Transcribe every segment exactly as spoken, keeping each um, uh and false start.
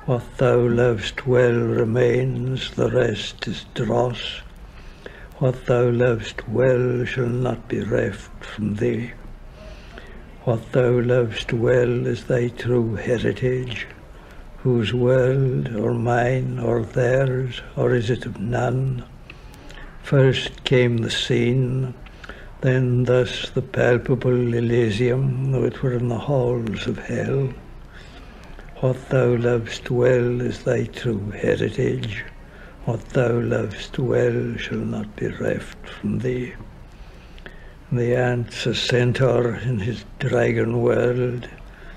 What thou lovest well remains, the rest is dross. What thou lovest well shall not be reft from thee. What thou lovest well is thy true heritage, whose world, or mine, or theirs, or is it of none? First came the seen, then thus the palpable Elysium, though it were in the halls of hell. What thou lovest well is thy true heritage. What thou lovest well shall not be reft from thee. The ant's a centaur in his dragon world.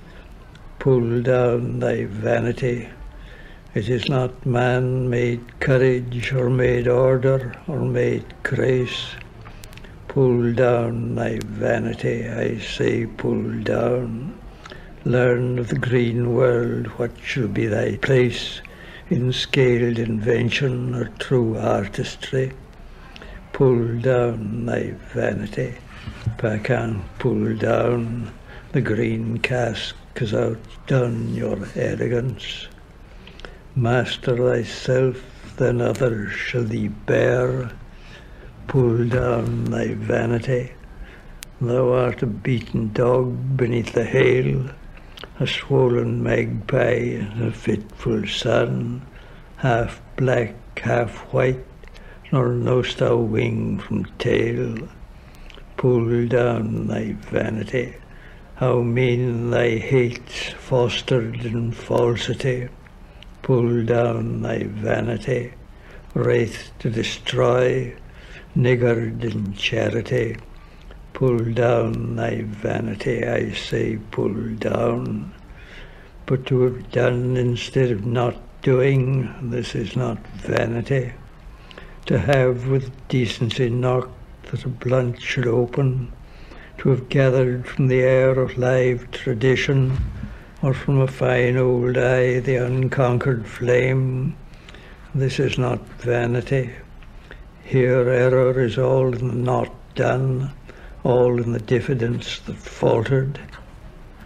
Pull down thy vanity. It is not man made courage, or made order, or made grace. Pull down thy vanity, I say pull down. Learn of the green world what shall be thy place in scaled invention or true artistry. Pull down thy vanity, Pacan, pull down. The green cask has outdone your arrogance. Master thyself, then others shall thee bear. Pull down thy vanity. Thou art a beaten dog beneath the hail, a swollen magpie in a fitful sun, half black, half white, nor know'st thou wing from tail. Pull down thy vanity. How mean thy hates fostered in falsity. Pull down thy vanity. Wraith to destroy, niggard in charity. Pull down thy vanity, I say pull down. But to have done instead of not doing, this is not vanity. To have with decency knocked that a blunt should open, to have gathered from the air of live tradition, or from a fine old eye the unconquered flame, this is not vanity. Here error is all in the not done, all in the diffidence that faltered.